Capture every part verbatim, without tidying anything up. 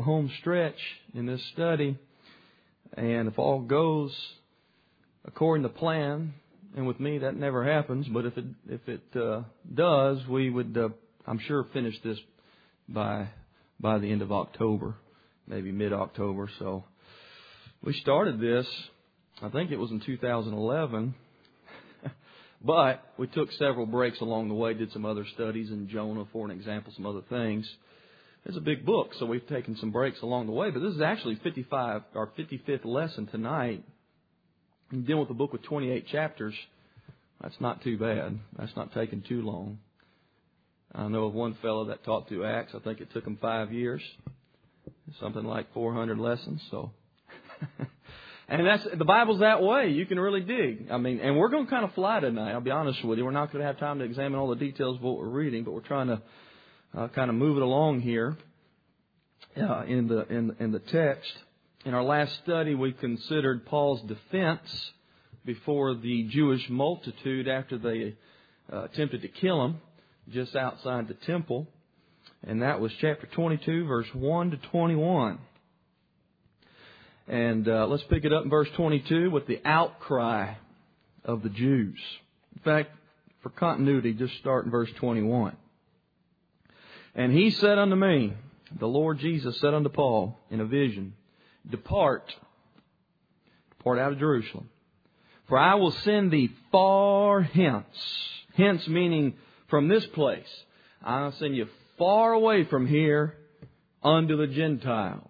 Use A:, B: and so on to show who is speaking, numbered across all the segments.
A: a home stretch in this study. And if all goes according to plan, and with me that never happens, but if it if it uh, does, we would, uh, I'm sure, finish this by by the end of October, maybe mid-October. So we started this, I think it was in two thousand eleven, but we took several breaks along the way, did some other studies in Jonah, for an example, some other things. It's a big book, so we've taken some breaks along the way, but this is actually fifty-five, our fifty-fifth lesson tonight. Dealing with a book with twenty-eight chapters, that's not too bad. That's not taking too long. I know of one fellow that taught through Acts. I think it took him five years, something like four hundred lessons. So, and that's the Bible's that way. You can really dig. I mean, and we're going to kind of fly tonight. I'll be honest with you. We're not going to have time to examine all the details of what we're reading, but we're trying to uh, kind of move it along here uh, in the in in the text. In our last study, we considered Paul's defense before the Jewish multitude after they uh, attempted to kill him just outside the temple. And that was chapter twenty-two, verse one to twenty-one. And uh, let's pick it up in verse twenty-two with the outcry of the Jews. In fact, for continuity, just start in verse twenty-one. And he said unto me, the Lord Jesus said unto Paul in a vision, Depart, depart out of Jerusalem, for I will send thee far hence. Hence meaning from this place. I'll send you far away from here unto the Gentiles.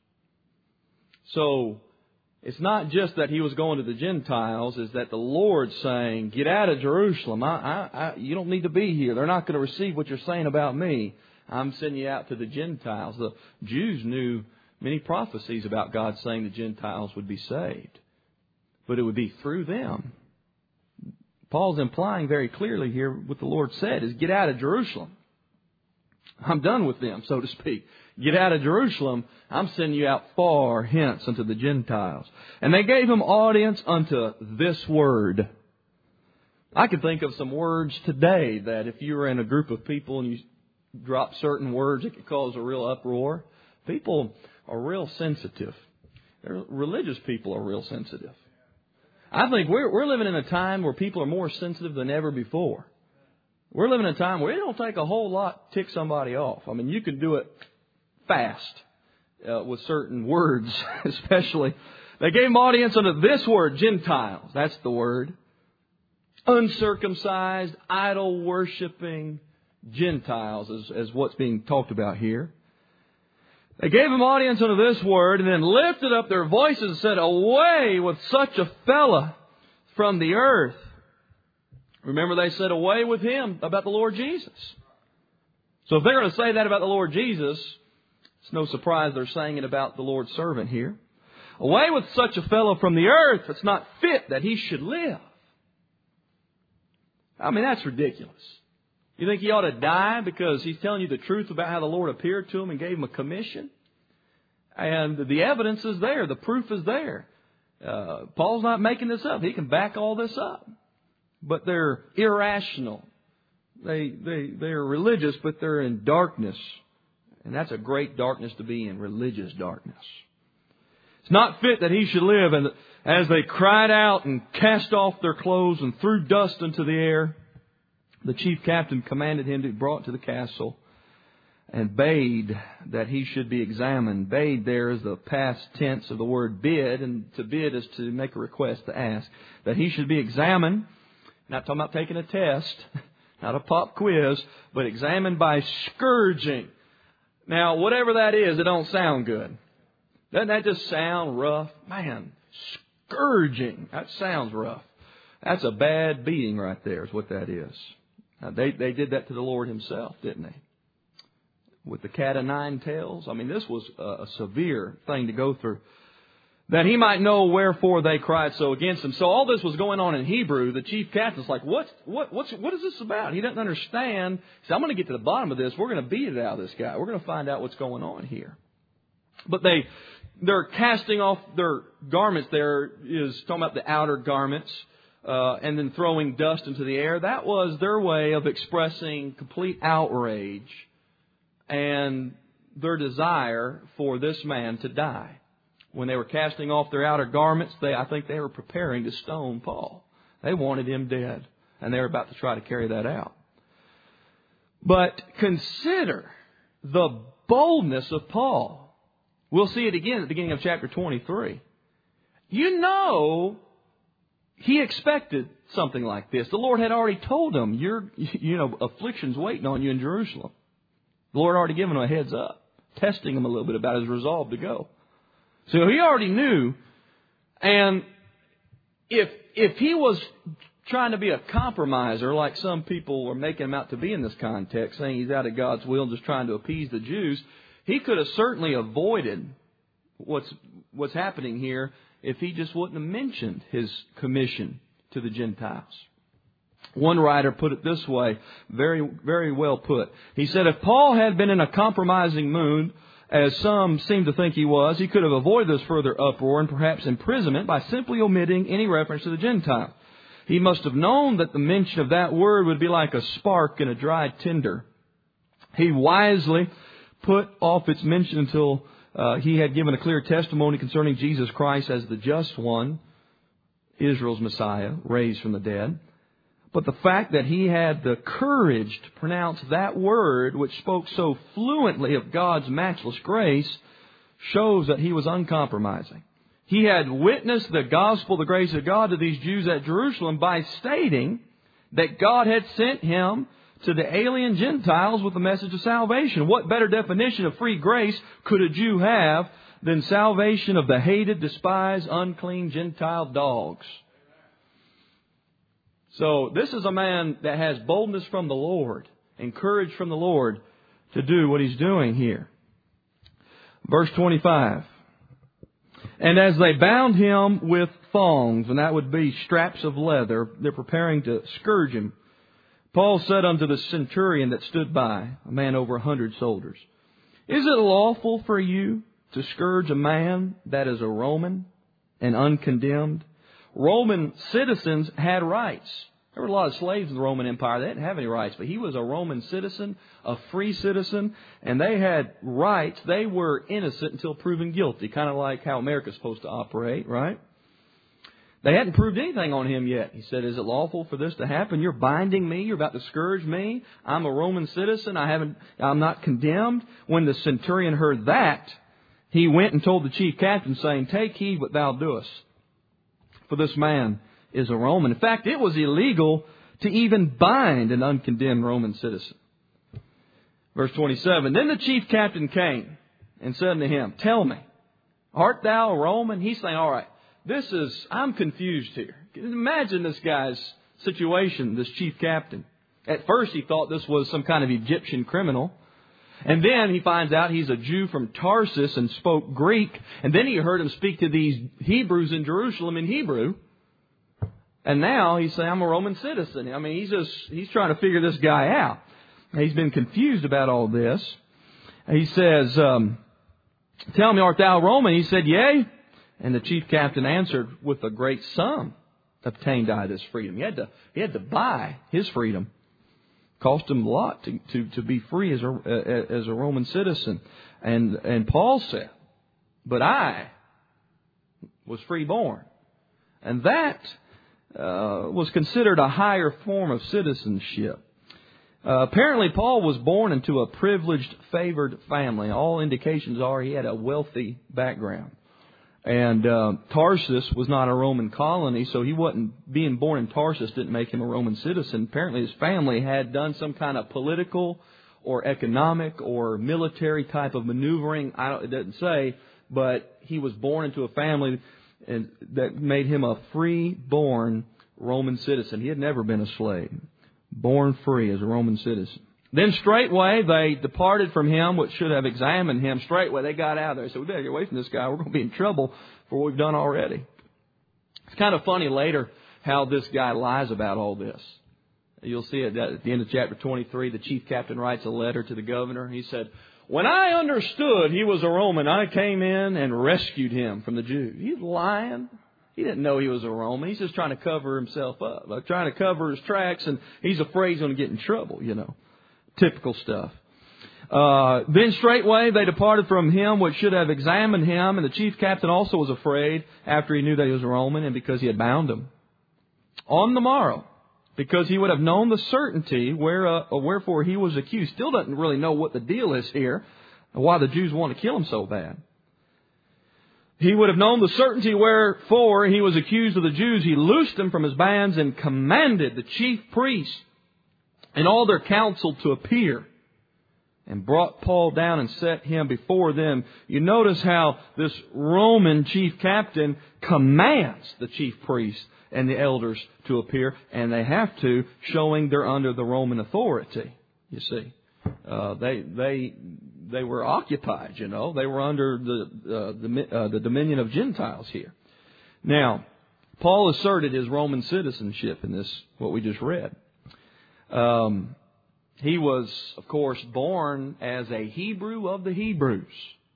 A: So it's not just that he was going to the Gentiles, it's that the Lord's saying, get out of Jerusalem. I, I, I, you don't need to be here. They're not going to receive what you're saying about me. I'm sending you out to the Gentiles. The Jews knew many prophecies about God saying the Gentiles would be saved. But it would be through them. Paul's implying very clearly here what the Lord said is get out of Jerusalem. I'm done with them, so to speak. Get out of Jerusalem. I'm sending you out far hence unto the Gentiles. And they gave him audience unto this word. I can think of some words today that if you were in a group of people and you drop certain words, it could cause a real uproar. People are real sensitive. They're, religious people are real sensitive. I think we're we're living in a time where people are more sensitive than ever before. We're living in a time where it don't take a whole lot to tick somebody off. I mean, you can do it fast uh, with certain words, especially. They gave him audience unto this word, Gentiles. That's the word. Uncircumcised, idol-worshipping Gentiles is, is what's being talked about here. They gave him audience unto this word and then lifted up their voices and said, away with such a fella from the earth. Remember, they said away with him about the Lord Jesus. So if they're going to say that about the Lord Jesus, it's no surprise they're saying it about the Lord's servant here. Away with such a fellow from the earth. It's not fit that he should live. I mean, that's ridiculous. You think he ought to die because he's telling you the truth about how the Lord appeared to him and gave him a commission? And the evidence is there. The proof is there. Uh, Paul's not making this up. He can back all this up. But they're irrational. They, they, they're religious, but they're in darkness. And that's a great darkness to be in, religious darkness. It's not fit that he should live. And as they cried out and cast off their clothes and threw dust into the air, the chief captain commanded him to be brought to the castle and bade that he should be examined. Bade there is the past tense of the word bid, and to bid is to make a request, to ask. That he should be examined, not talking about taking a test, not a pop quiz, but examined by scourging. Now, whatever that is, it don't sound good. Doesn't that just sound rough? Man, scourging. That sounds rough. That's a bad beating right there is what that is. Now, they, they did that to the Lord himself, didn't they? With the cat o' nine tails. I mean, this was a, a severe thing to go through. That he might know wherefore they cried so against him. So all this was going on in Hebrew. The chief captain's like, what, what, what's, what is this about? He doesn't understand. He said, I'm going to get to the bottom of this. We're going to beat it out of this guy. We're going to find out what's going on here. But they, they're casting off their garments. There is talking about the outer garments. Uh, and then throwing dust into the air. That was their way of expressing complete outrage and their desire for this man to die. When they were casting off their outer garments, they, I think they were preparing to stone Paul. They wanted him dead, and they were about to try to carry that out. But consider the boldness of Paul. We'll see it again at the beginning of chapter twenty-three. You know, he expected something like this. The Lord had already told him, "Your, you know, affliction's waiting on you in Jerusalem." The Lord had already given him a heads up, testing him a little bit about his resolve to go. So he already knew. And if if he was trying to be a compromiser, like some people were making him out to be in this context, saying he's out of God's will and just trying to appease the Jews, he could have certainly avoided what's what's happening here if he just wouldn't have mentioned his commission to the Gentiles. One writer put it this way, very, very well put. He said, if Paul had been in a compromising mood, as some seem to think he was, he could have avoided this further uproar and perhaps imprisonment by simply omitting any reference to the Gentiles. He must have known that the mention of that word would be like a spark in a dry tinder. He wisely put off its mention until uh, he had given a clear testimony concerning Jesus Christ as the just one, Israel's Messiah, raised from the dead. But the fact that he had the courage to pronounce that word, which spoke so fluently of God's matchless grace, shows that he was uncompromising. He had witnessed the gospel, the grace of God to these Jews at Jerusalem by stating that God had sent him to the alien Gentiles with the message of salvation. What better definition of free grace could a Jew have than salvation of the hated, despised, unclean Gentile dogs? So this is a man that has boldness from the Lord and courage from the Lord to do what he's doing here. Verse twenty-five. And as they bound him with thongs, and that would be straps of leather, they're preparing to scourge him. Paul said unto the centurion that stood by, a man over a hundred soldiers, is it lawful for you to scourge a man that is a Roman and uncondemned? Roman citizens had rights. There were a lot of slaves in the Roman Empire. They didn't have any rights, but he was a Roman citizen, a free citizen, and they had rights. They were innocent until proven guilty, kind of like how America's supposed to operate, right? They hadn't proved anything on him yet. He said, is it lawful for this to happen? You're binding me. You're about to scourge me. I'm a Roman citizen. I haven't, I'm not condemned. When the centurion heard that, he went and told the chief captain, saying, take heed what thou doest, for this man is a Roman. In fact, it was illegal to even bind an uncondemned Roman citizen. Verse twenty-seven, then the chief captain came and said unto him, tell me, art thou a Roman? He's saying, all right, this is, I'm confused here. Imagine this guy's situation, this chief captain. At first he thought this was some kind of Egyptian criminal. And then he finds out he's a Jew from Tarsus and spoke Greek. And then he heard him speak to these Hebrews in Jerusalem in Hebrew. And now he's saying, I'm a Roman citizen. I mean, he's just, he's trying to figure this guy out. He's been confused about all this. He says, um, tell me, art thou Roman? He said, yea. And the chief captain answered, with a great sum obtained I this freedom. He had to, he had to buy his freedom. Cost him a lot to, to, to be free as a, as a Roman citizen. And, and Paul said, but I was freeborn. And that uh, was considered a higher form of citizenship. Uh, apparently, Paul was born into a privileged, favored family. All indications are he had a wealthy background. And uh, Tarsus was not a Roman colony, so he wasn't, being born in Tarsus didn't make him a Roman citizen. Apparently his family had done some kind of political or economic or military type of maneuvering. I don't, it doesn't say, but he was born into a family and that made him a free-born Roman citizen. He had never been a slave. Born free as a Roman citizen. Then straightway they departed from him, which should have examined him. Straightway they got out of there. They said, we better get away from this guy. We're going to be in trouble for what we've done already. It's kind of funny later how this guy lies about all this. You'll see it at the end of chapter twenty-three. The chief captain writes a letter to the governor. He said, when I understood he was a Roman, I came in and rescued him from the Jews. He's lying. He didn't know he was a Roman. He's just trying to cover himself up, like trying to cover his tracks, and he's afraid he's going to get in trouble, you know. Typical stuff. Uh, then straightway they departed from him which should have examined him, and the chief captain also was afraid after he knew that he was a Roman, and because he had bound him. On the morrow, because he would have known the certainty where, uh, wherefore he was accused. Still doesn't really know what the deal is here, why the Jews want to kill him so bad. He would have known the certainty wherefore he was accused of the Jews. He loosed him from his bands and commanded the chief priests and all their council to appear, and brought Paul down and set him before them. You notice how this Roman chief captain commands the chief priests and the elders to appear, and they have to, showing they're under the Roman authority. You see, uh, they they they were occupied. You know, they were under the uh, the, uh, the dominion of Gentiles here. Now, Paul asserted his Roman citizenship in this what we just read. Um, He was, of course, born as a Hebrew of the Hebrews.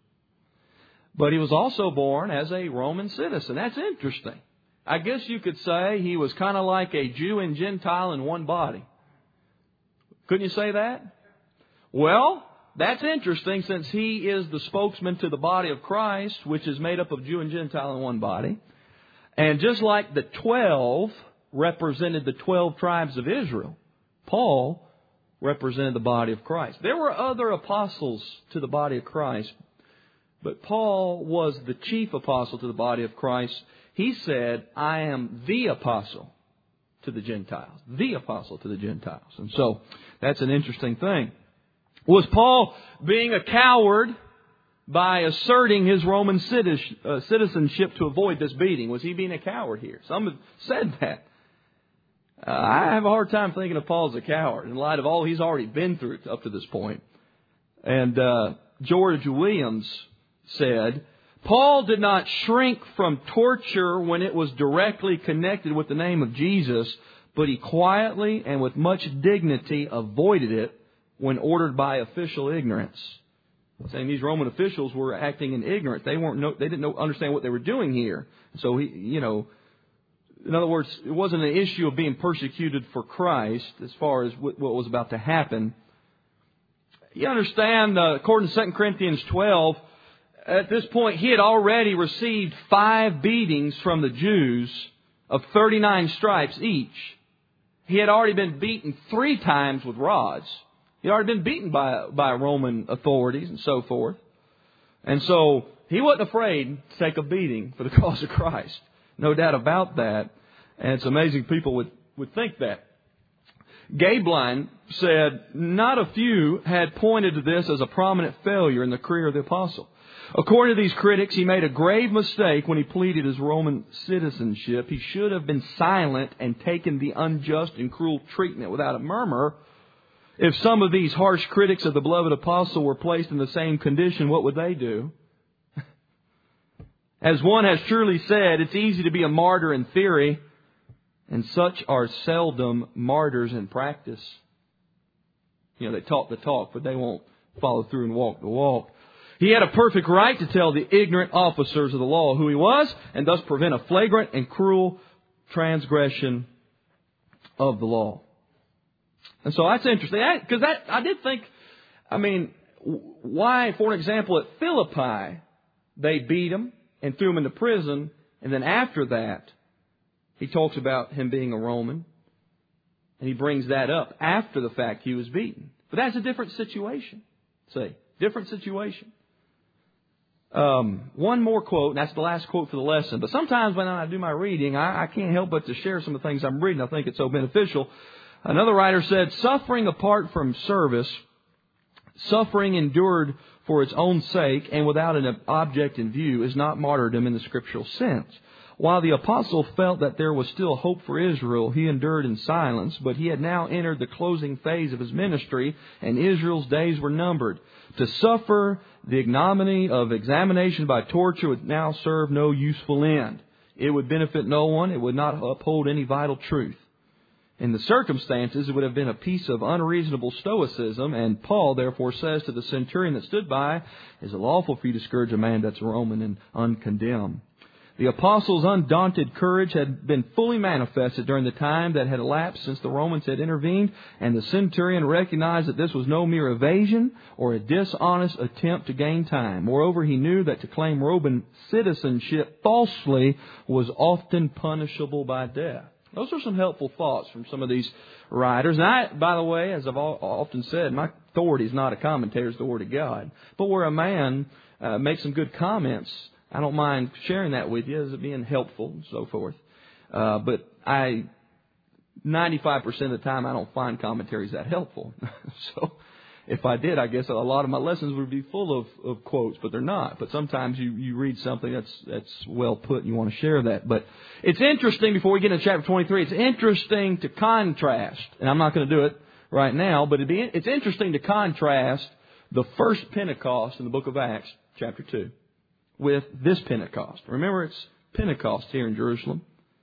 A: But he was also born as a Roman citizen. That's interesting. I guess you could say he was kind of like a Jew and Gentile in one body. Couldn't you say that? Well, that's interesting since he is the spokesman to the body of Christ, which is made up of Jew and Gentile in one body. And just like the twelve represented the twelve tribes of Israel, Paul represented the body of Christ. There were other apostles to the body of Christ, but Paul was the chief apostle to the body of Christ. He said, I am the apostle to the Gentiles. The apostle to the Gentiles. And so, that's an interesting thing. Was Paul being a coward by asserting his Roman citizenship to avoid this beating? Was he being a coward here? Some have said that. Uh, I have a hard time thinking of Paul as a coward in light of all he's already been through up to this point. And uh, George Williams said, Paul did not shrink from torture when it was directly connected with the name of Jesus, but he quietly and with much dignity avoided it when ordered by official ignorance. Saying these Roman officials were acting in ignorance. They weren't. No, they didn't know, understand what they were doing here. So he, you know. In other words, it wasn't an issue of being persecuted for Christ as far as what was about to happen. You understand, uh, according to Second Corinthians twelve, at this point he had already received five beatings from the Jews of thirty-nine stripes each. He had already been beaten three times with rods. He had already been beaten by, by Roman authorities and so forth. And so he wasn't afraid to take a beating for the cause of Christ. No doubt about that. And it's amazing people would, would think that. Gaebelein said, not a few had pointed to this as a prominent failure in the career of the apostle. According to these critics, he made a grave mistake when he pleaded his Roman citizenship. He should have been silent and taken the unjust and cruel treatment without a murmur. If some of these harsh critics of the beloved apostle were placed in the same condition, what would they do? As one has truly said, it's easy to be a martyr in theory, and such are seldom martyrs in practice. You know, they talk the talk, but they won't follow through and walk the walk. He had a perfect right to tell the ignorant officers of the law who he was, and thus prevent a flagrant and cruel transgression of the law. And so that's interesting, because that I did think, I mean, why, for an example, at Philippi, they beat him and threw him into prison, and then after that, he talks about him being a Roman, and he brings that up after the fact he was beaten. But that's a different situation. See, different situation. Um, one more quote, and that's the last quote for the lesson. But sometimes when I do my reading, I, I can't help but to share some of the things I'm reading. I think it's so beneficial. Another writer said, suffering apart from service, suffering endured for its own sake and without an object in view, is not martyrdom in the scriptural sense. While the apostle felt that there was still hope for Israel, he endured in silence, but he had now entered the closing phase of his ministry, and Israel's days were numbered. To suffer the ignominy of examination by torture would now serve no useful end. It would benefit no one. It would not uphold any vital truth. In the circumstances, it would have been a piece of unreasonable stoicism, and Paul therefore says to the centurion that stood by, "Is it lawful for you to scourge a man that's Roman and uncondemned?" The apostles' undaunted courage had been fully manifested during the time that had elapsed since the Romans had intervened, and the centurion recognized that this was no mere evasion or a dishonest attempt to gain time. Moreover, he knew that to claim Roman citizenship falsely was often punishable by death. Those are some helpful thoughts from some of these writers. And I, by the way, as I've often said, my authority is not a commentator, it's the Word of God. But where a man uh, makes some good comments, I don't mind sharing that with you as it being helpful and so forth. Uh, but I, ninety-five percent of the time, I don't find commentaries that helpful. So if I did, I guess a lot of my lessons would be full of, of quotes, but they're not. But sometimes you, you read something that's that's well put and you want to share that. But it's interesting, before we get into chapter twenty-three, it's interesting to contrast, and I'm not going to do it right now, but it'd be, it's interesting to contrast the first Pentecost in the book of Acts, chapter two, with this Pentecost. Remember, it's Pentecost here in Jerusalem.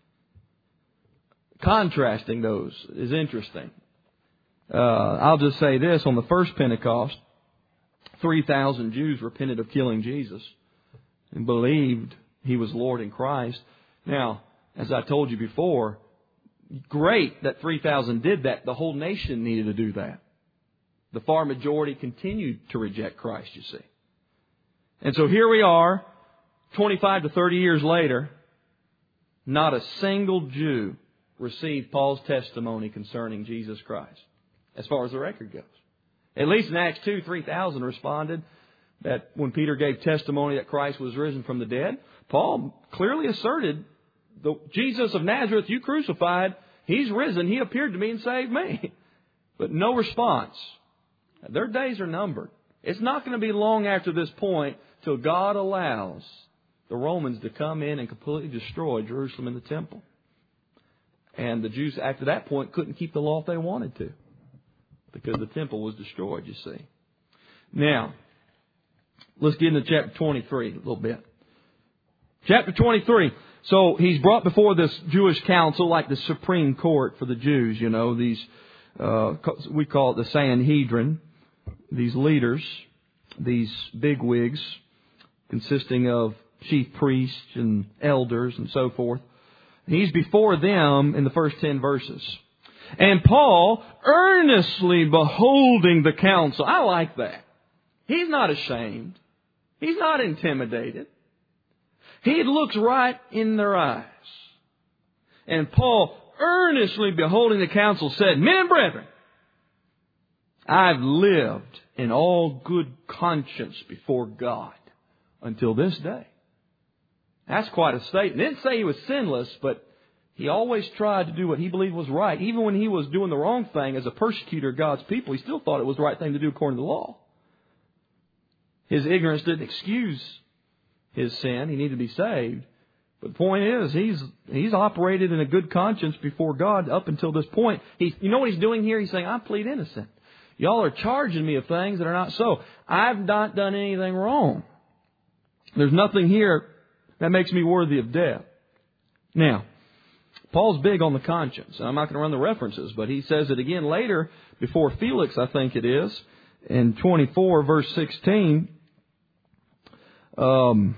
A: Contrasting those is interesting. Uh, I'll just say this. On the first Pentecost, three thousand Jews repented of killing Jesus and believed He was Lord in Christ. Now, as I told you before, great that three thousand did that. The whole nation needed to do that. The far majority continued to reject Christ, you see. And so here we are, twenty-five to thirty years later, not a single Jew received Paul's testimony concerning Jesus Christ, as far as the record goes. At least in Acts two, three thousand responded that when Peter gave testimony that Christ was risen from the dead, Paul clearly asserted, the Jesus of Nazareth you crucified, He's risen, He appeared to me and saved me. But no response. Their days are numbered. It's not going to be long after this point till God allows the Romans to come in and completely destroy Jerusalem and the temple. And the Jews, after that point, couldn't keep the law if they wanted to, because the temple was destroyed, you see. Now, let's get into chapter twenty-three a little bit. Chapter twenty-three. So he's brought before this Jewish council, like the Supreme Court for the Jews, you know, these, uh, we call it the Sanhedrin, these leaders, these bigwigs, consisting of chief priests and elders and so forth. He's before them in the first ten verses. And Paul, earnestly beholding the council. I like that. He's not ashamed. He's not intimidated. He looks right in their eyes. And Paul, earnestly beholding the council, said, Men and brethren, I've lived in all good conscience before God until this day. That's quite a statement. He didn't say he was sinless, but he always tried to do what he believed was right. Even when he was doing the wrong thing as a persecutor of God's people, he still thought it was the right thing to do according to the law. His ignorance didn't excuse his sin. He needed to be saved. But the point is, he's he's operated in a good conscience before God up until this point. He, you know what he's doing here? He's saying, I plead innocent. Y'all are charging me of things that are not so. I've not done anything wrong. There's nothing here that makes me worthy of death. Now, Paul's big on the conscience. I'm not going to run the references, but he says it again later before Felix, I think it is, in twenty-four, verse sixteen. Um,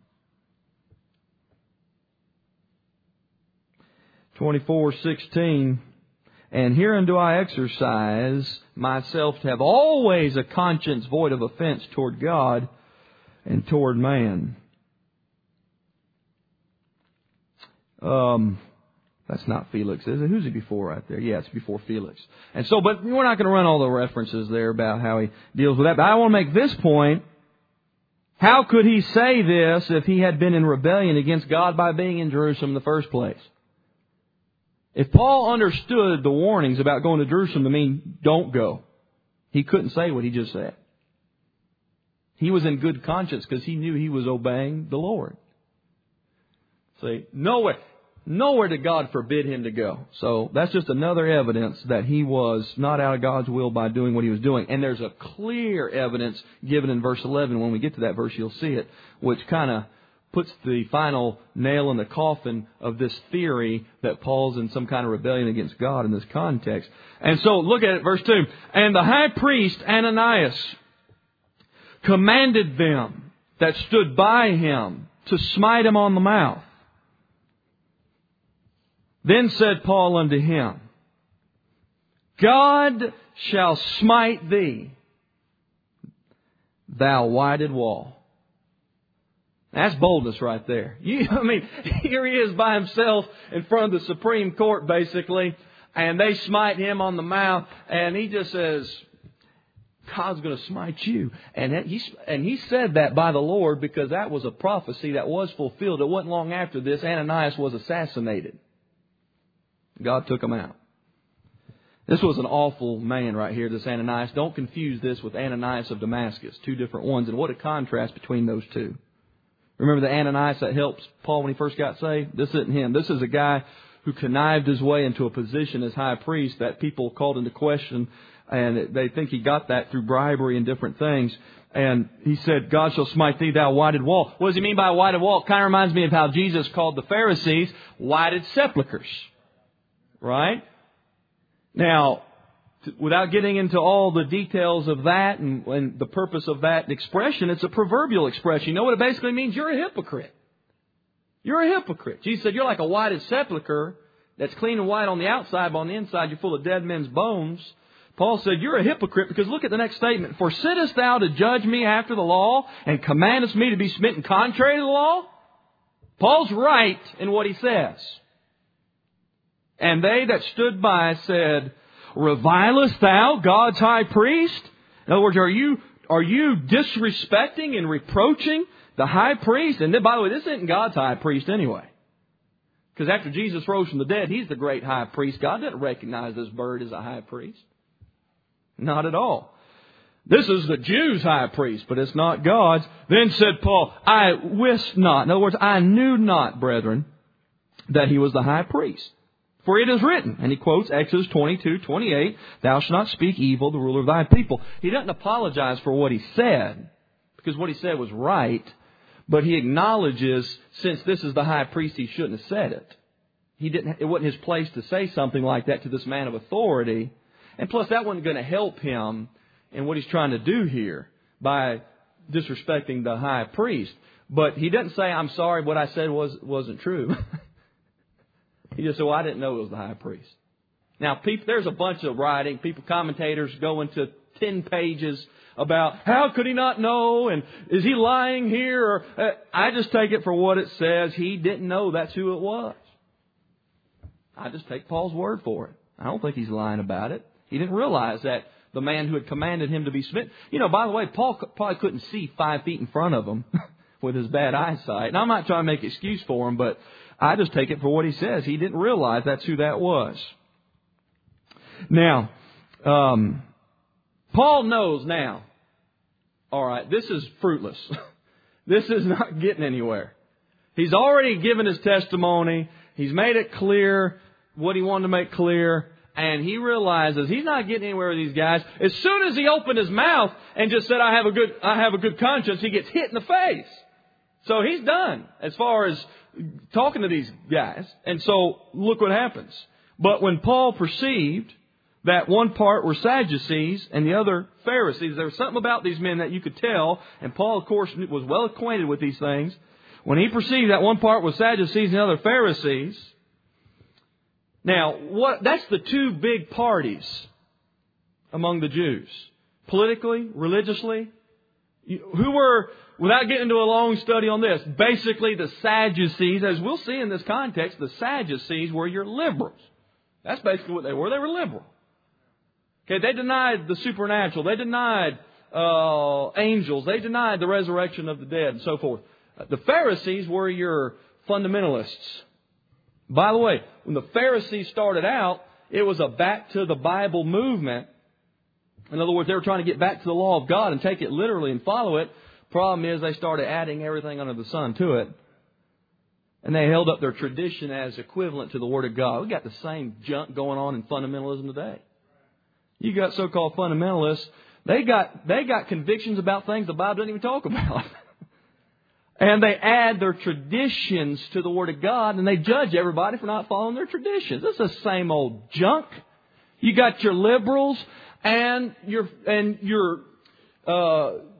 A: twenty-four sixteen. And herein do I exercise myself to have always a conscience void of offense toward God and toward man. Um, that's not Felix, is it? Who's he before right there? Yeah, it's before Felix. And so, but we're not going to run all the references there about how he deals with that. But I want to make this point. How could he say this if he had been in rebellion against God by being in Jerusalem in the first place? If Paul understood the warnings about going to Jerusalem to mean don't go, he couldn't say what he just said. He was in good conscience because he knew he was obeying the Lord. See, nowhere, nowhere did God forbid him to go. So that's just another evidence that he was not out of God's will by doing what he was doing. And there's a clear evidence given in verse eleven. When we get to that verse, you'll see it, which kind of puts the final nail in the coffin of this theory that Paul's in some kind of rebellion against God in this context. And so look at it, verse two. And the high priest Ananias commanded them that stood by him to smite him on the mouth. Then said Paul unto him, God shall smite thee, thou whited wall. That's boldness right there. You, I mean, here he is by himself in front of the Supreme Court, basically, and they smite him on the mouth, and he just says, God's going to smite you. And he, and he said that by the Lord because that was a prophecy that was fulfilled. It wasn't long after this, Ananias was assassinated. God took him out. This was an awful man right here, this Ananias. Don't confuse this with Ananias of Damascus. Two different ones. And what a contrast between those two. Remember the Ananias that helped Paul when he first got saved? This isn't him. This is a guy who connived his way into a position as high priest that people called into question. And they think he got that through bribery and different things. And he said, God shall smite thee, thou whited wall. What does he mean by a whited wall? It kind of reminds me of how Jesus called the Pharisees whited sepulchres. Right? Now, without getting into all the details of that and, and the purpose of that expression, it's a proverbial expression. You know what it basically means? You're a hypocrite. You're a hypocrite. Jesus said you're like a whited sepulcher that's clean and white on the outside, but on the inside you're full of dead men's bones. Paul said, you're a hypocrite because look at the next statement. For sittest thou to judge me after the law and commandest me to be smitten contrary to the law? Paul's right in what he says. And they that stood by said, revilest thou God's high priest? In other words, are you, are you disrespecting and reproaching the high priest? And then, by the way, this isn't God's high priest anyway. Because after Jesus rose from the dead, He's the great high priest. God didn't recognize this bird as a high priest. Not at all. This is the Jews' high priest, but it's not God's. Then said Paul, I wist not. In other words, I knew not, brethren, that he was the high priest. For it is written, and he quotes Exodus twenty-two twenty-eight, thou shalt not speak evil of the ruler of thy people. He doesn't apologize for what he said, because what he said was right, but he acknowledges, since this is the high priest, he shouldn't have said it. He didn't. It wasn't his place to say something like that to this man of authority. And plus, that wasn't going to help him in what he's trying to do here by disrespecting the high priest. But he doesn't say, I'm sorry, what I said was, wasn't true. He just said, well, I didn't know it was the high priest. Now, people, there's a bunch of writing. People, commentators go into ten pages about how could he not know? And is he lying here? Or, uh, I just take it for what it says. He didn't know that's who it was. I just take Paul's word for it. I don't think he's lying about it. He didn't realize that the man who had commanded him to be smitten. You know, by the way, Paul probably couldn't see five feet in front of him with his bad eyesight. And I'm not trying to make an excuse for him, but I just take it for what he says. He didn't realize that's who that was. Now, um, Paul knows now, all right, this is fruitless. This is not getting anywhere. He's already given his testimony. He's made it clear what he wanted to make clear. And he realizes he's not getting anywhere with these guys. As soon as he opened his mouth and just said, I have a good, I have a good conscience, he gets hit in the face. So he's done as far as talking to these guys. And so look what happens. But when Paul perceived that one part were Sadducees and the other Pharisees, there was something about these men that you could tell. And Paul, of course, was well acquainted with these things. When he perceived that one part was Sadducees and the other Pharisees. Now, what? That's the two big parties among the Jews. Politically, religiously. Who were, without getting into a long study on this, basically the Sadducees, as we'll see in this context, the Sadducees were your liberals. That's basically what they were. They were liberal. Okay, they denied the supernatural. They denied uh, angels. They denied the resurrection of the dead and so forth. The Pharisees were your fundamentalists. By the way, when the Pharisees started out, it was a back to the Bible movement. In other words, they were trying to get back to the law of God and take it literally and follow it. Problem is, they started adding everything under the sun to it. And they held up their tradition as equivalent to the Word of God. We got the same junk going on in fundamentalism today. You got so-called fundamentalists. They got, they got convictions about things the Bible doesn't even talk about. And they add their traditions to the Word of God, and they judge everybody for not following their traditions. This is the same old junk. You got your liberals and your and your uh,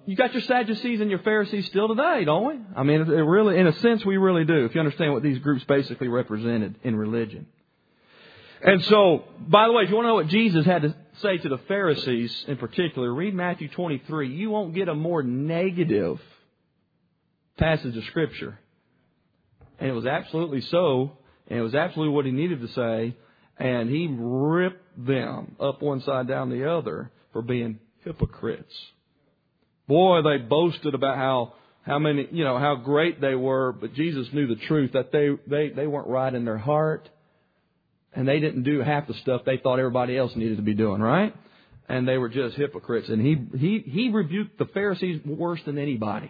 A: you got your Sadducees and your Pharisees still today, don't we? I mean, it really, in a sense, we really do, if you understand what these groups basically represented in religion. And so, by the way, if you want to know what Jesus had to say to the Pharisees in particular, read Matthew twenty-three. You won't get a more negative passage of Scripture. And it was absolutely so, and it was absolutely what He needed to say, and He ripped them up one side, down the other for being hypocrites. Boy, they boasted about how how many, you know, how great they were, but Jesus knew the truth, that they, they, they weren't right in their heart. And they didn't do half the stuff they thought everybody else needed to be doing, right? And they were just hypocrites. And he he he rebuked the Pharisees worse than anybody.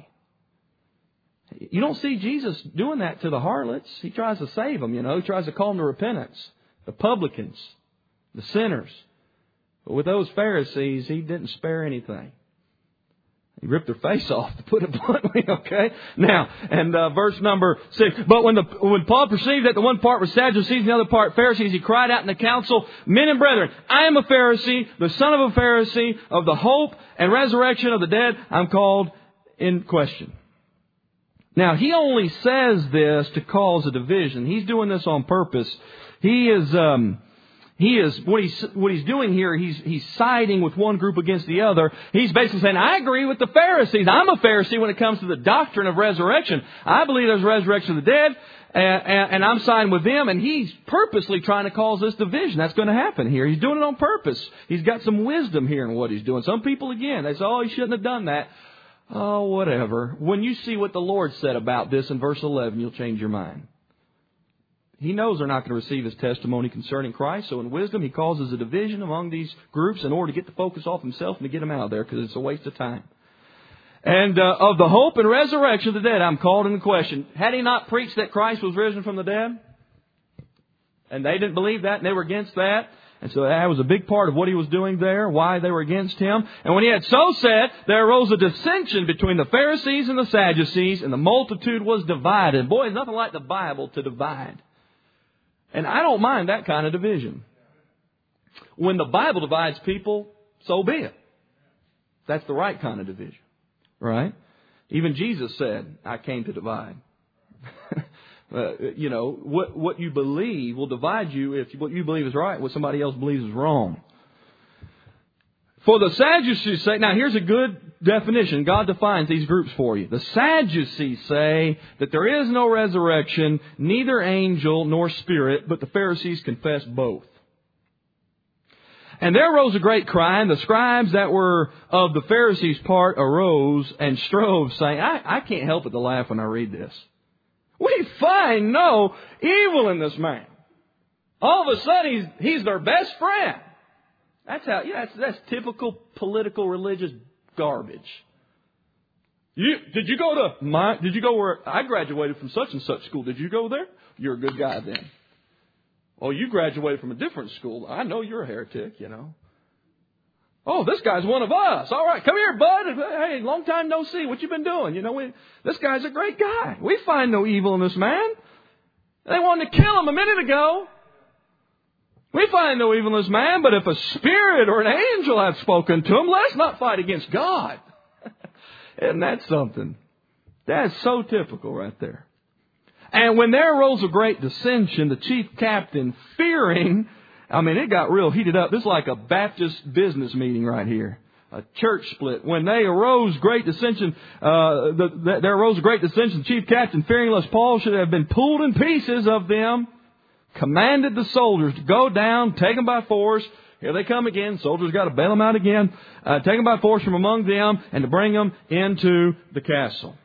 A: You don't see Jesus doing that to the harlots. He tries to save them, you know. He tries to call them to repentance. The publicans, the sinners. But with those Pharisees, He didn't spare anything. He ripped their face off, to put it bluntly, okay? Now, and uh, verse number six. But when the when Paul perceived that the one part was Sadducees and the other part Pharisees, he cried out in the council, Men and brethren, I am a Pharisee, the son of a Pharisee, of the hope and resurrection of the dead. I'm called in question. Now, he only says this to cause a division. He's doing this on purpose. He is... Um, He is, what he's, what he's doing here, he's, he's siding with one group against the other. He's basically saying, I agree with the Pharisees. I'm a Pharisee when it comes to the doctrine of resurrection. I believe there's resurrection of the dead, and, and, and I'm siding with them. And he's purposely trying to cause this division. That's going to happen here. He's doing it on purpose. He's got some wisdom here in what he's doing. Some people, again, they say, oh, he shouldn't have done that. Oh, whatever. When you see what the Lord said about this in verse eleven, you'll change your mind. He knows they're not going to receive His testimony concerning Christ. So in wisdom, He causes a division among these groups in order to get the focus off Himself and to get them out of there, because it's a waste of time. And uh, of the hope and resurrection of the dead, I'm called into question. Had He not preached that Christ was risen from the dead? And they didn't believe that, and they were against that. And so that was a big part of what He was doing there, why they were against Him. And when He had so said, there arose a dissension between the Pharisees and the Sadducees, and the multitude was divided. Boy, it's nothing like the Bible to divide. And I don't mind that kind of division. When the Bible divides people, so be it. That's the right kind of division. Right? Even Jesus said, I came to divide. uh, you know, what, what you believe will divide you if what you believe is right, what somebody else believes is wrong. For the Sadducees say, now here's a good definition. God defines these groups for you. The Sadducees say that there is no resurrection, neither angel nor spirit, but the Pharisees confess both. And there arose a great cry, and the scribes that were of the Pharisees' part arose and strove, saying, I, I can't help but to laugh when I read this. We find no evil in this man. All of a sudden, he's, he's their best friend. That's how, yeah, that's, that's typical political religious garbage. You, did you go to my, did you go where I graduated from such and such school? Did you go there? You're a good guy then. Oh, you graduated from a different school. I know you're a heretic, you know. Oh, this guy's one of us. All right, come here, bud. Hey, long time no see. What you been doing? You know, we, this guy's a great guy. We find no evil in this man. They wanted to kill him a minute ago. We find no evil in this man, but if a spirit or an angel hath spoken to him, let's not fight against God. Isn't that something? That's so typical right there. And when there arose a great dissension, the chief captain, fearing, I mean, it got real heated up. This is like a Baptist business meeting right here. A church split. When they arose great dissension, uh, the, the, there arose a great dissension, the chief captain, fearing lest Paul should have been pulled in pieces of them, commanded the soldiers to go down, take them by force. Here they come again. Soldiers got to bail them out again. Uh, take them by force from among them and to bring them into the castle.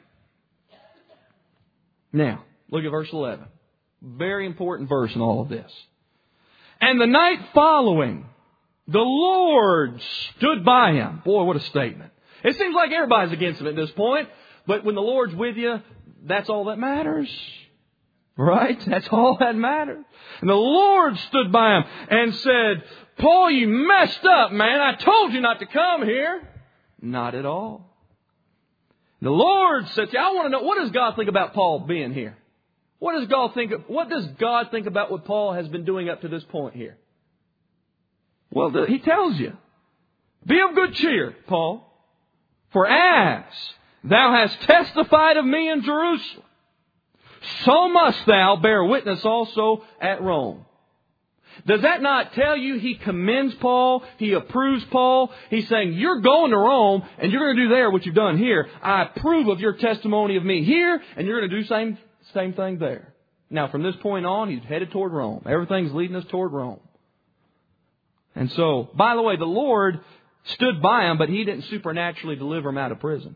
A: Now, look at verse eleven. Very important verse in all of this. And the night following, the Lord stood by him. Boy, what a statement. It seems like everybody's against him at this point. But when the Lord's with you, that's all that matters. Right? That's all that matters. And the Lord stood by him and said, Paul, you messed up, man. I told you not to come here. Not at all. The Lord said, I want to know, what does God think about Paul being here? What does God think of, what does God think about what Paul has been doing up to this point here? Well, the, he tells you, be of good cheer, Paul. For as thou hast testified of me in Jerusalem, so must thou bear witness also at Rome. Does that not tell you he commends Paul? He approves Paul? He's saying, you're going to Rome and you're going to do there what you've done here. I approve of your testimony of me here, and you're going to do the same, same thing there. Now, from this point on, he's headed toward Rome. Everything's leading us toward Rome. And so, by the way, the Lord stood by him, but He didn't supernaturally deliver him out of prison.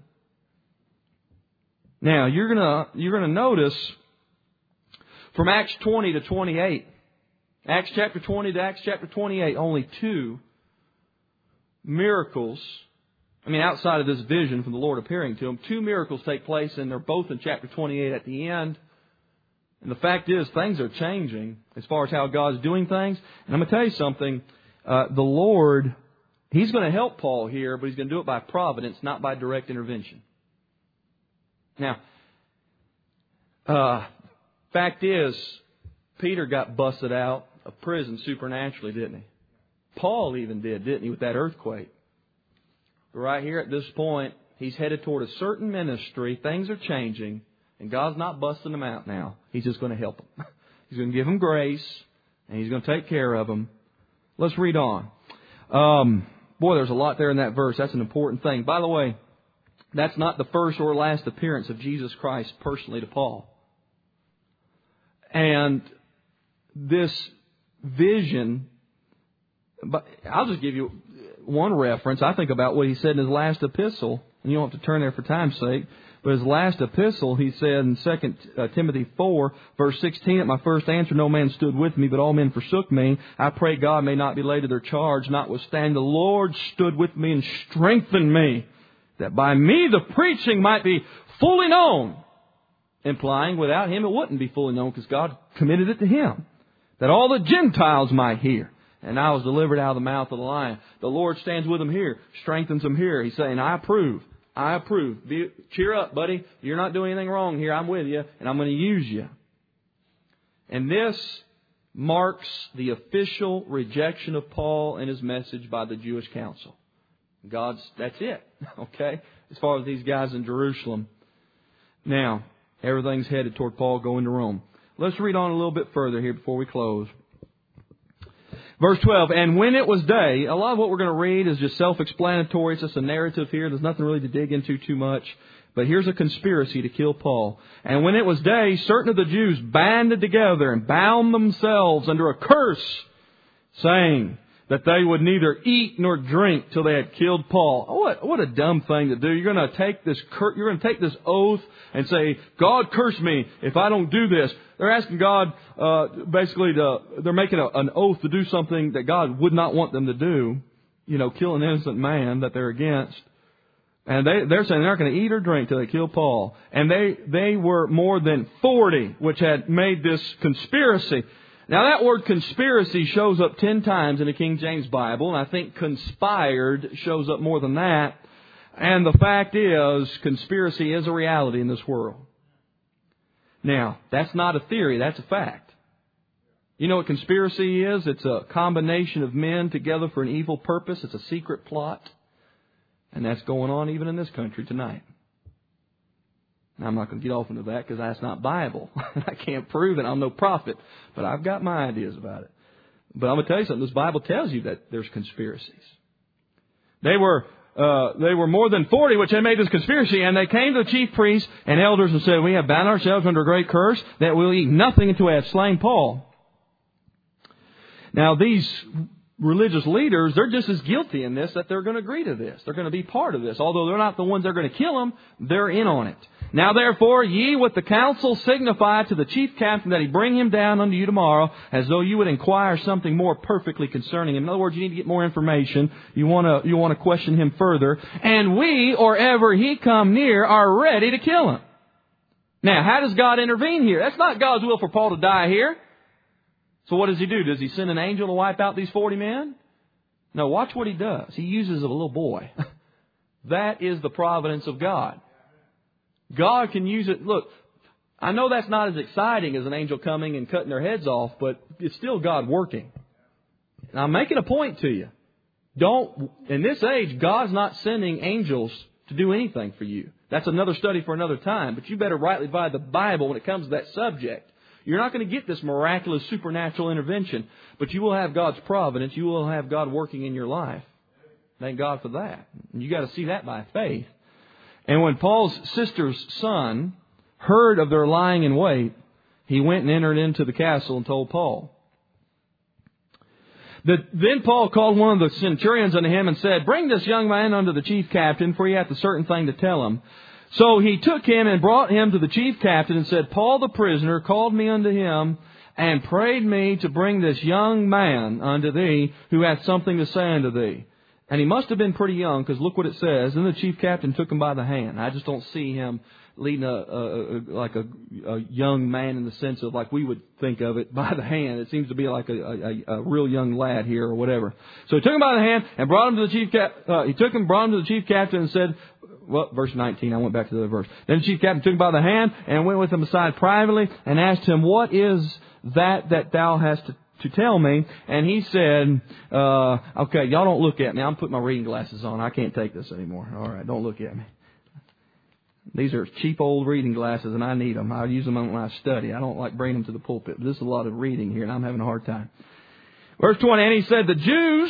A: Now, you're gonna you're gonna notice from Acts twenty to twenty-eight, Acts chapter twenty to Acts chapter twenty-eight, only two miracles. I mean, outside of this vision from the Lord appearing to him, two miracles take place, and they're both in chapter twenty-eight at the end. And the fact is, things are changing as far as how God's doing things. And I'm going to tell you something. Uh, the Lord, He's going to help Paul here, but He's going to do it by providence, not by direct intervention. Now, uh, fact is, Peter got busted out of prison supernaturally, didn't he? Paul even did, didn't he, with that earthquake? Right here at this point, he's headed toward a certain ministry. Things are changing, and God's not busting them out now. He's just going to help them. He's going to give them grace, and He's going to take care of them. Let's read on. Um, boy, there's a lot there in that verse. That's an important thing. By the way, that's not the first or last appearance of Jesus Christ personally to Paul. And this vision, but I'll just give you one reference. I think about what he said in his last epistle, and you don't have to turn there for time's sake. But his last epistle, he said in Second Timothy four, verse sixteen, at my first answer no man stood with me, but all men forsook me. I pray God may not be laid to their charge. Notwithstanding, the Lord stood with me and strengthened me, that by me the preaching might be fully known. Implying without Him it wouldn't be fully known, because God committed it to Him, that all the Gentiles might hear. And I was delivered out of the mouth of the lion. The Lord stands with him here, strengthens him here. He's saying, I approve. I approve. Be, cheer up, buddy. You're not doing anything wrong here. I'm with you, and I'm going to use you. And this marks the official rejection of Paul and his message by the Jewish council. God's, that's it. Okay? As far as these guys in Jerusalem. Now, everything's headed toward Paul going to Rome. Let's read on a little bit further here before we close. Verse twelve, and when it was day, a lot of what we're going to read is just self-explanatory. It's just a narrative here. There's nothing really to dig into too much. But here's a conspiracy to kill Paul. And when it was day, certain of the Jews banded together and bound themselves under a curse, saying that they would neither eat nor drink till they had killed Paul. Oh, what, what a dumb thing to do. You're going to take this cur- you're going to take this oath and say, God curse me if I don't do this. They're asking God, uh, basically, to, they're making a, an oath to do something that God would not want them to do. You know, kill an innocent man that they're against. And they, they're saying they're not going to eat or drink till they kill Paul. And they, they were more than forty which had made this conspiracy. Now, that word conspiracy shows up ten times in the King James Bible, and I think conspired shows up more than that. And the fact is, conspiracy is a reality in this world. Now, that's not a theory, that's a fact. You know what conspiracy is? It's a combination of men together for an evil purpose. It's a secret plot. And that's going on even in this country tonight. Now, I'm not going to get off into that because that's not Bible. I can't prove it. I'm no prophet. But I've got my ideas about it. But I'm going to tell you something. This Bible tells you that there's conspiracies. They were uh, they were more than forty which had made this conspiracy. And they came to the chief priests and elders and said, we have bound ourselves under a great curse that we'll eat nothing until we have slain Paul. Now, these religious leaders, they're just as guilty in this that they're going to agree to this. They're going to be part of this. Although they're not the ones that are going to kill him, they're in on it. Now therefore, ye with the council signify to the chief captain that he bring him down unto you tomorrow, as though you would inquire something more perfectly concerning him. In other words, you need to get more information. You want to you want to question him further. And we, or ever he come near, are ready to kill him. Now, how does God intervene here? That's not God's will for Paul to die here. So what does he do? Does he send an angel to wipe out these forty men? No, watch what he does. He uses a little boy. That is the providence of God. God can use it. Look, I know that's not as exciting as an angel coming and cutting their heads off, but it's still God working. And I'm making a point to you. Don't, in this age, God's not sending angels to do anything for you. That's another study for another time. But you better rightly divide the Bible when it comes to that subject. You're not going to get this miraculous supernatural intervention, but you will have God's providence. You will have God working in your life. Thank God for that. And you got to see that by faith. And when Paul's sister's son heard of their lying in wait, he went and entered into the castle and told Paul. The, then Paul called one of the centurions unto him and said, Bring this young man unto the chief captain, for he hath a certain thing to tell him. So he took him and brought him to the chief captain and said, Paul the prisoner called me unto him and prayed me to bring this young man unto thee, who hath something to say unto thee. And he must have been pretty young, because look what it says. Then the chief captain took him by the hand. I just don't see him leading a, a, a like a, a young man in the sense of like we would think of it by the hand. It seems to be like a, a, a real young lad here or whatever. So he took him by the hand and brought him to the chief cap. Uh, he took him, brought him to the chief captain and said, well, verse nineteen. I went back to the verse. Then the chief captain took him by the hand and went with him aside privately and asked him, What is that that thou hast to to tell me? And he said, uh, okay, y'all don't look at me. I'm putting my reading glasses on. I can't take this anymore. All right, don't look at me. These are cheap old reading glasses, and I need them. I use them when I study. I don't like bringing them to the pulpit. But this is a lot of reading here, and I'm having a hard time. Verse twenty, and he said, The Jews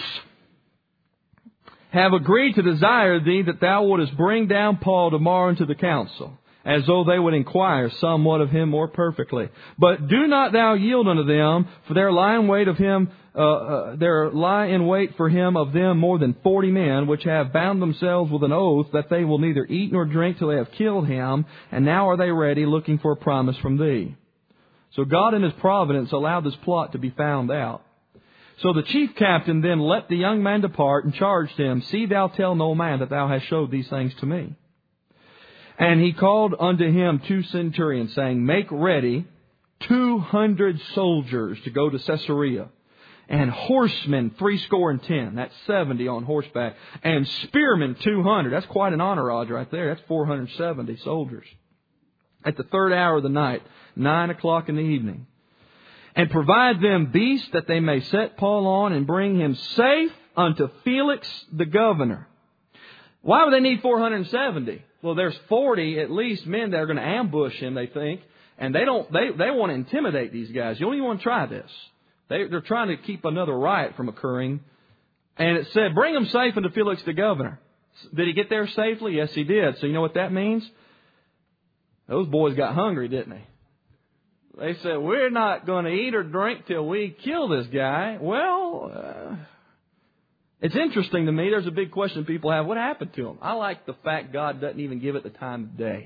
A: have agreed to desire thee that thou wouldest bring down Paul tomorrow into the council, as though they would inquire somewhat of him more perfectly. But do not thou yield unto them, for there lie in wait of him, uh, uh, there lie in wait for him of them more than forty men, which have bound themselves with an oath that they will neither eat nor drink till they have killed him. And now are they ready, looking for a promise from thee. So God in His providence allowed this plot to be found out. So the chief captain then let the young man depart and charged him, See thou tell no man that thou hast showed these things to me. And he called unto him two centurions, saying, Make ready two hundred soldiers to go to Caesarea, and horsemen threescore and ten. That's seventy on horseback. And spearmen two hundred. That's quite an entourage right there. That's four hundred seventy soldiers. At the third hour of the night, nine o'clock in the evening. And provide them beasts that they may set Paul on and bring him safe unto Felix the governor. Why would they need four hundred seventy? Well, there's forty at least men that are going to ambush him, they think. And they don't, they, they want to intimidate these guys. You don't even want to try this. They, they're trying to keep another riot from occurring. And it said, bring him safe unto Felix the governor. Did he get there safely? Yes, he did. So you know what that means? Those boys got hungry, didn't they? They said, we're not going to eat or drink till we kill this guy. Well, uh, it's interesting to me. There's a big question people have. What happened to him? I like the fact God doesn't even give it the time of day.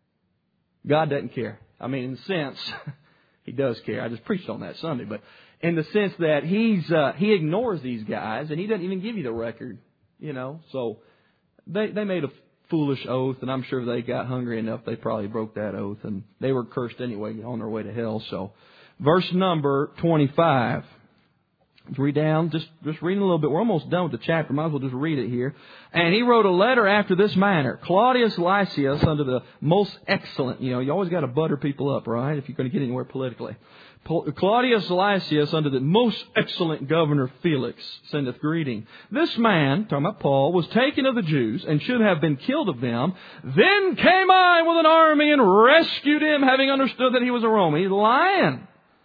A: God doesn't care. I mean, in the sense, He does care. I just preached on that Sunday. But in the sense that He's uh, He ignores these guys and He doesn't even give you the record, you know. So they they made a foolish oath, and I'm sure they got hungry enough they probably broke that oath, and they were cursed anyway on their way to hell. So verse number twenty-five. Let's read down, just, just reading a little bit. We're almost done with the chapter. Might as well just read it here. And he wrote a letter after this manner. Claudius Lysias unto the most excellent, you know, you always got to butter people up, right, if you're going to get anywhere politically. Claudius Lysias unto the most excellent governor Felix sendeth greeting. This man, talking about Paul, was taken of the Jews and should have been killed of them. Then came I with an army and rescued him, having understood that he was a Roman. He's lying.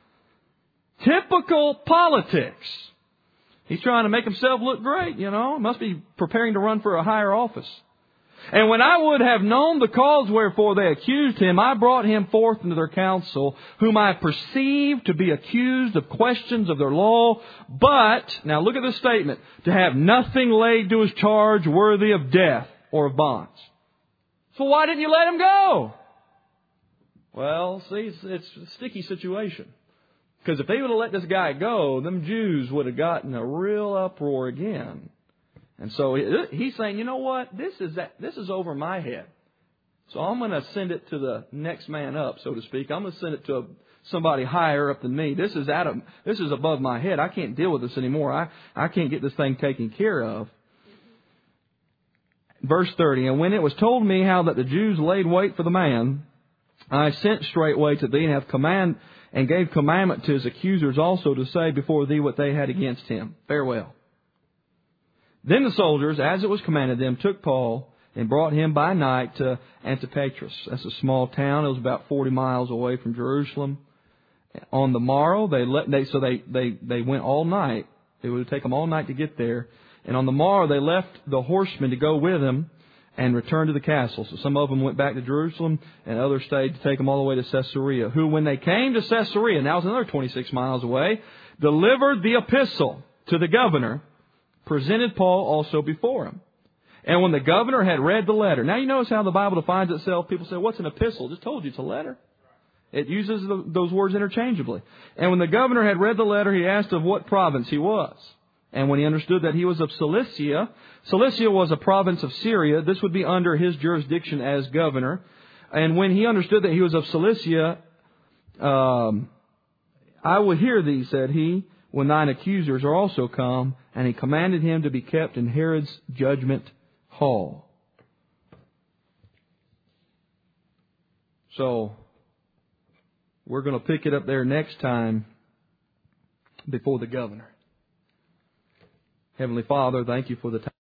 A: Typical politics. He's trying to make himself look great, you know. Must be preparing to run for a higher office. And when I would have known the cause wherefore they accused him, I brought him forth into their council, whom I perceived to be accused of questions of their law. But, now look at this statement, to have nothing laid to his charge worthy of death or of bonds. So why didn't you let him go? Well, see, it's, it's a sticky situation. Because if they would have let this guy go, them Jews would have gotten a real uproar again. And so he's saying, you know what? This is that, this is over my head. So I'm going to send it to the next man up, so to speak. I'm going to send it to a, somebody higher up than me. This is out of, this is above my head. I can't deal with this anymore. I, I can't get this thing taken care of. Verse thirty, and when it was told me how that the Jews laid wait for the man, I sent straightway to thee and have command and gave commandment to his accusers also to say before thee what they had against him. Farewell. Then the soldiers, as it was commanded them, took Paul and brought him by night to Antipatris. That's a small town. It was about forty miles away from Jerusalem. On the morrow, they let they so they they they went all night. It would take them all night to get there. And on the morrow, they left the horsemen to go with him and returned to the castle. So some of them went back to Jerusalem, and others stayed to take them all the way to Caesarea. Who, when they came to Caesarea, now it's another twenty-six miles away, delivered the epistle to the governor, presented Paul also before him. And when the governor had read the letter, now you notice how the Bible defines itself. People say, "What's an epistle?" Just told you it's a letter. It uses the, those words interchangeably. And when the governor had read the letter, he asked of what province he was. And when he understood that he was of Cilicia, Cilicia was a province of Syria. This would be under his jurisdiction as governor. And when he understood that he was of Cilicia, um, I will hear thee, said he, when thine accusers are also come. And he commanded him to be kept in Herod's judgment hall. So, we're going to pick it up there next time before the governor. Heavenly Father, thank you for the time.